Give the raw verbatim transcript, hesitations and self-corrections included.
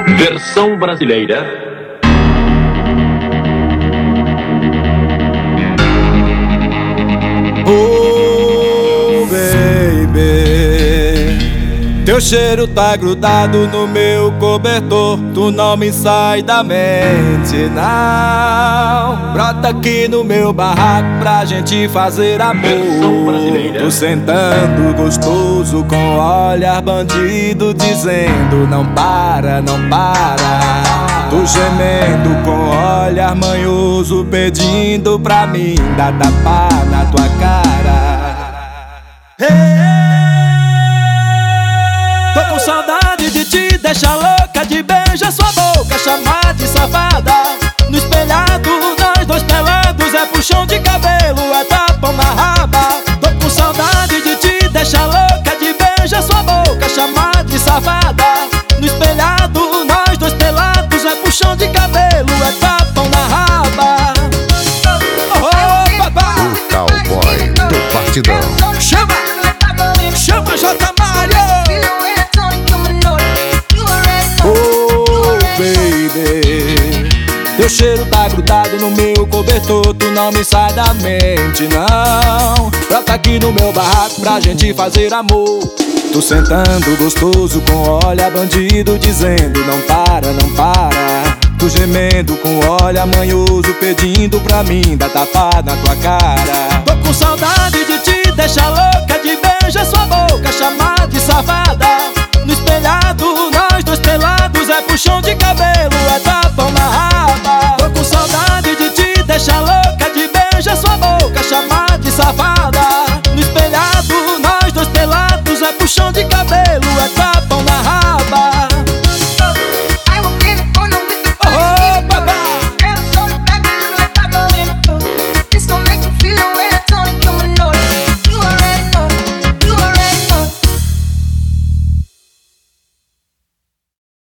Versão brasileira. Oh, baby, teu cheiro tá grudado no meu cobertor. Tu não me sai da mente, não. Brota aqui no meu barraco pra gente fazer amor. Tô sentando gostoso com olhar bandido, dizendo não para, não para. Tô gemendo com olhar manhoso, pedindo pra mim dar tapa na tua cara. Hey! Tô com saudade de te deixar louca, de beijar sua boca, chamar de safada. No espelhado, nós dois pelados, é puxão de cabelo, é tapão na raba. Tô com saudade de te deixar louca, de beijar sua boca, chamar de safada. No espelhado, nós dois pelados, é puxão de cabelo, é tapão na raba. Oh, oh, papai, o cowboy do partidão. Chama, chama J. Mário. Oh, baby, teu cheiro tá grudado no meu cobertor. Tu não me sai da mente, não. Brota aqui no meu barraco pra gente fazer amor. Tô sentando gostoso com olhar bandido, dizendo não para, não para. Tô gemendo com olhar manhoso, pedindo pra mim dar tapa na tua cara. Tô com saudade de te deixar louca, de beijar sua boca, chamar de safada. No espelhado, nós dois pelados,